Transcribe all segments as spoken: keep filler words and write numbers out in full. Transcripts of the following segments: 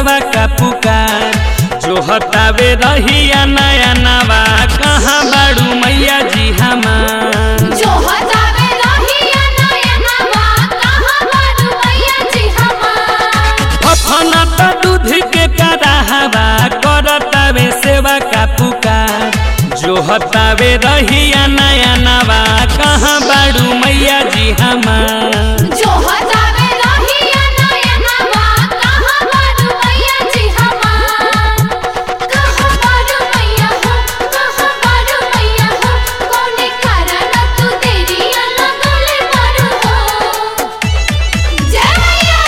सेवा का पुकार जो हतावे रहिया नया नवा कहाँ बाड़ू मैया जी हमार जो हतावे रहिया नया नवा कहाँ बाड़ू मैया जी हमार फफना त दूध के कराहवा करतावे सेवा का पुकार जो हतावे रहिया नया नवा कहाँ बाड़ू मैया जी हमार जो हतावे रहिया नया नवा कहाँ बाड़ू मैया जी हमार कहाँ बाड़ू मैया हो कहाँ बाड़ू मैया हो कौने कारण तू तेरी लगले बाड़ू हो जय मैया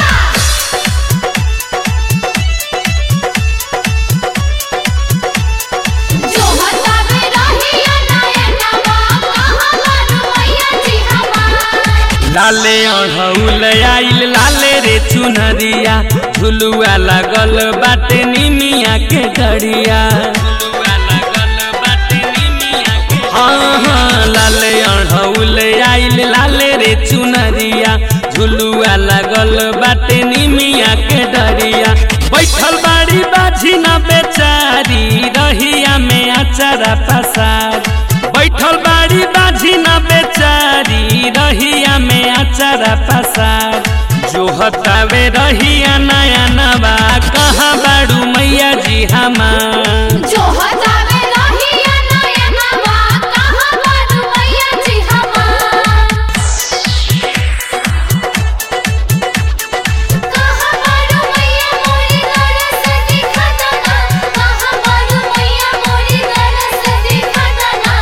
जो हतावे रहिया नया नवा कहाँ बाड़ू मैया जी हमार लाले अढ़ौल आइल लाले रे चुनरिया झुलुआ लागल बाटे निमिया के गड़िया हाँ हाँ लाले अढ़ौल आइल लाले रे चुनरिया झुलुआ लागल बाटे निमिया के डरिया बैठल बाड़ी बाझी न बेचारी रहिया में अचारा पसार बैठल बाड़ी बाझी न बेचारी रहिया में अचारा पसार जो हतावे रहिया नया नवा कहाँ बाड़ू मैया जी हमार जो हतावे रहिया नया नवा कहाँ बाड़ू मैया जी हमार कहाँ बाड़ू मैया मोरी गरस दिखा दना कहाँ बाड़ू मैया मोरी गरस दिखा दना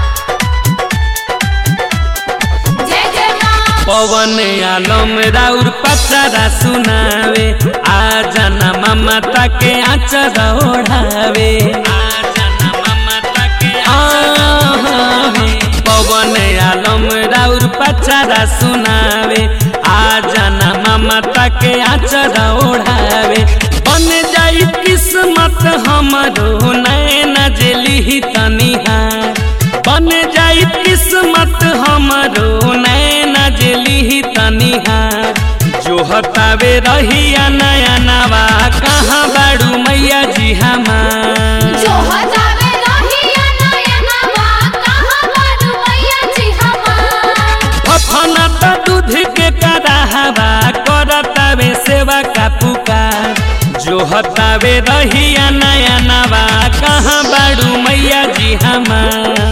जय जय माँ पवन आलम राउर पचारा सुनावे आ जाना ममता के आचरा ओढ़ावे पवन आलम राउर पचारा सुनावे आ जाना ममता के आचरा ओढ़ावे बन जाई किस्मत हमरो नैन जेली तनिहार बन जाई किस्मत हमरो नैन जेली तनिहार जो हतावे रहिया नया नवा कहाँ बाड़ू मैया जी हमार जो हतावे रहिया नया नवा कहाँ बाड़ू मैया जी हमार फफना त दूध के कराहवा करतावे सेवा का पुकार जो हतावे रहिया नया नवा कहाँ बाड़ू मैया जी हमार।